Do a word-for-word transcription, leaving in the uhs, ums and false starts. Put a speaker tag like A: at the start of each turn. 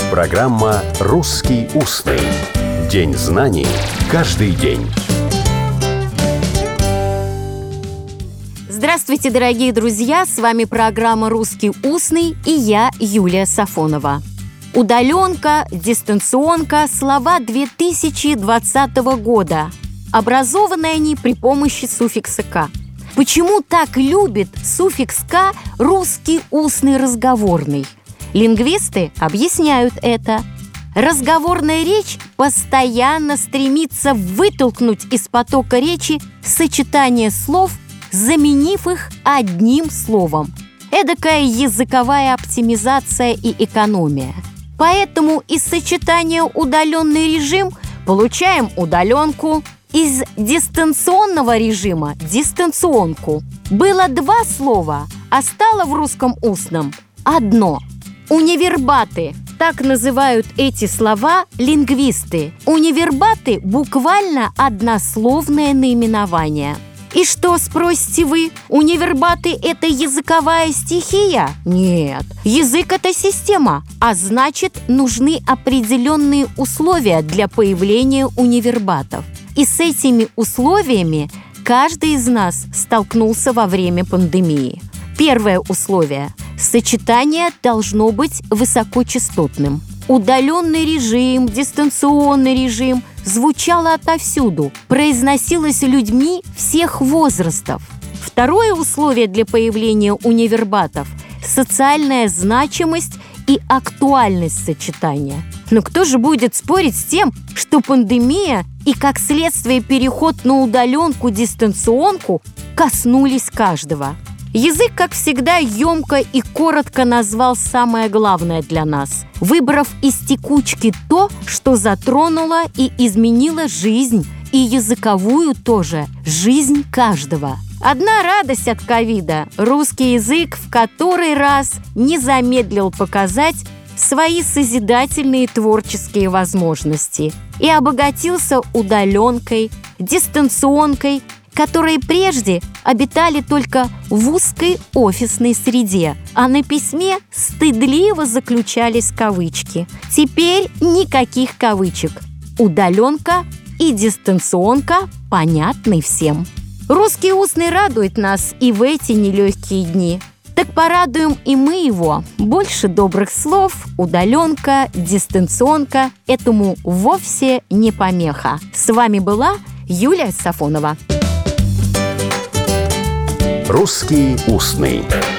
A: Программа «Русский устный». День знаний каждый день.
B: Здравствуйте, дорогие друзья! С вами программа «Русский устный» и я, Юлия Сафонова. Удаленка, дистанционка – слова две тысячи двадцатого года. Образованы они при помощи суффикса «к». Почему так любит суффикс «к» русский устный разговорный? Лингвисты объясняют это. Разговорная речь постоянно стремится вытолкнуть из потока речи сочетание слов, заменив их одним словом. Эдакая языковая оптимизация и экономия. Поэтому из сочетания удаленный режим получаем удаленку, из дистанционного режима – дистанционку. Было два слова, а стало в русском устном одно. Универбаты – так называют эти слова лингвисты. Универбаты – буквально однословное наименование. И что, спросите вы, универбаты – это языковая стихия? Нет, язык – это система, а значит, нужны определенные условия для появления универбатов. И с этими условиями каждый из нас столкнулся во время пандемии. Первое условие – сочетание должно быть высокочастотным. Удаленный режим, дистанционный режим звучало отовсюду, произносилось людьми всех возрастов. Второе условие для появления универбатов – социальная значимость и актуальность сочетания. Но кто же будет спорить с тем, что пандемия и, как следствие, переход на удаленку, дистанционку коснулись каждого? Язык, как всегда, емко и коротко назвал самое главное для нас, выбрав из текучки то, что затронуло и изменило жизнь, и языковую тоже, жизнь каждого. Одна радость от ковида – русский язык в который раз не замедлил показать свои созидательные творческие возможности и обогатился удаленкой, дистанционкой, которые прежде обитали только в узкой офисной среде, а на письме стыдливо заключались кавычки. Теперь никаких кавычек. Удаленка и дистанционка понятны всем. Русский устный радует нас и в эти нелегкие дни. Так порадуем и мы его. Больше добрых слов, удаленка, дистанционка этому вовсе не помеха. С вами была Юлия Сафонова.
A: «Русский устный».